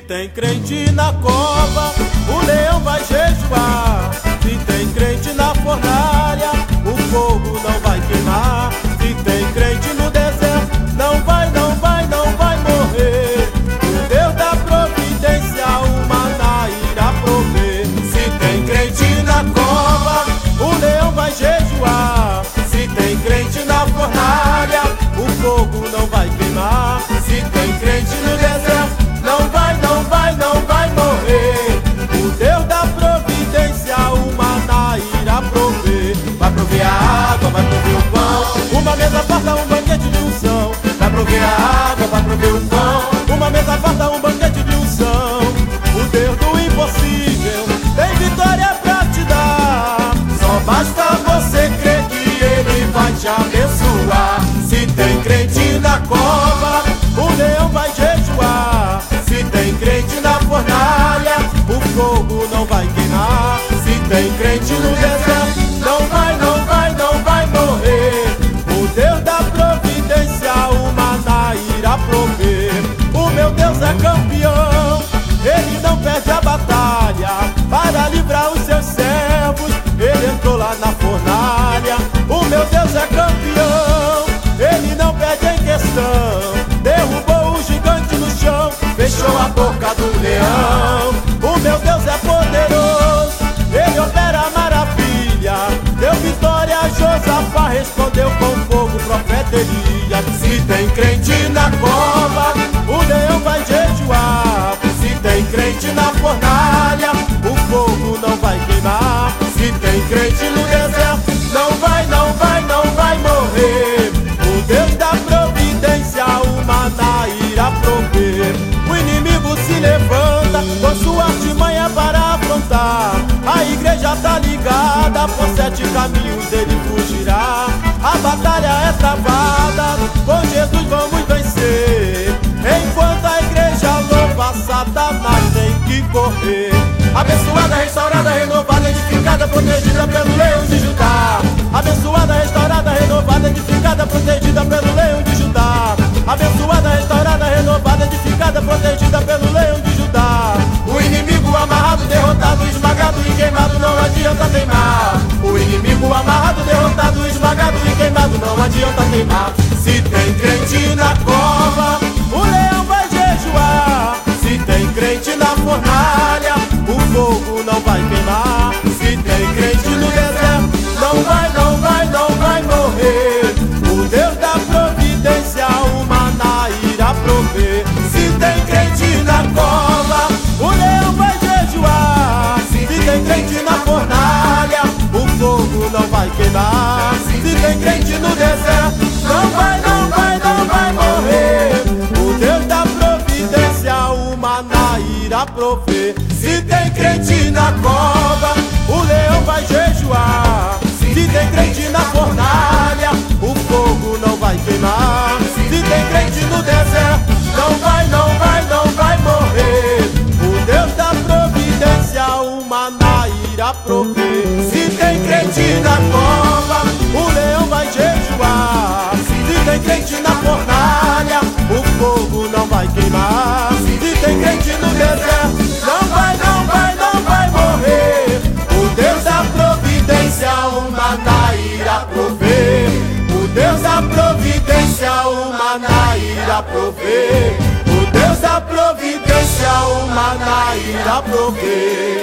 tem crente na cova, o leão vai jejuar. Se tem crente na fornalha, o fogo não vai queimar. Se tem crente no deserto, não vai morrer. O Deus da providência, o maná irá prover. Se tem crente na cova, o leão vai jejuar. Se tem crente na fornalha, o fogo não vai queimar. Se tem crente no deserto, não vai morrer. O Deus da providência, o maná irá prover. Vai prover a água, vai prover o pão, uma mesa farta, um banquete de unção. Vai prover a água, vai prover o pão, uma mesa farta, um banquete de unção. O Deus do impossível tem vitória pra te dar. Só basta você crer que Ele vai te abençoar. Se tem crente na cova, o leão vai jejuar. Se tem crente na fornalha, o fogo não vai queimar. Se tem crente no deserto, não vai morrer. O Deus da providência, o maná irá prover. O meu Deus é campeão, Ele não perde a batalha. Para livrar os seus servos, Ele entrou lá na fornalha. O meu Deus é campeão, Ele não perde em questão. Derrubou o gigante no chão, fechou a boca do leão. O meu Deus é poderoso, Ele opera maravilha. Deu vitória a Josafá, respondeu com fogo o profeta Elias. Se tem crente na cova, o leão vai jejuar. Se tem crente na fornalha, o fogo não vai queimar. Se tem crente no deserto, não vai morrer. O Deus da providência, o maná irá prover. O inimigo se levanta com sua artimanha para afrontar. A igreja tá ligada, por 7 caminhos ele fugirá. A batalha é travada, com Jesus vamos vencer. Enquanto a igreja louva, Satanás tem que correr. Abençoada, restaurada, renovada, edificada, protegida pelo leão de Judá. Abençoada, restaurada, renovada, edificada, protegida pelo leão de Judá. Abençoada, restaurada, renovada, edificada, protegida pelo leão de Judá. O inimigo amarrado, derrotado, esmagado e queimado, não adianta teimar. O inimigo amarrado, derrotado, esmagado e queimado, não adianta teimar. Se tem crente na cova, o leão vai jejuar. Se tem crente na fornalha, o fogo não vai queimar. Se tem crente no deserto, não vai morrer. O Deus da providência, o maná irá prover. Se tem crente na cova, o leão vai jejuar. Se tem crente na fornalha, o fogo não vai queimar. Se tem crente no deserto, não vai morrer. O Deus da providência, o maná irá prover. Se tem crente na cova, o leão vai jejuar. Se tem crente na fornalha, o fogo não vai queimar. Se tem crente no deserto, não vai morrer. O Deus da providência, o maná irá prover. Se tem crente na cova, o leão vai jejuar. Se tem crente na fornalha, o fogo não vai queimar. Se tem crente no deserto, não vai morrer. O Deus da providência, o maná irá prover. O Deus da providência, o maná irá prover. O Deus da providência, o maná irá prover.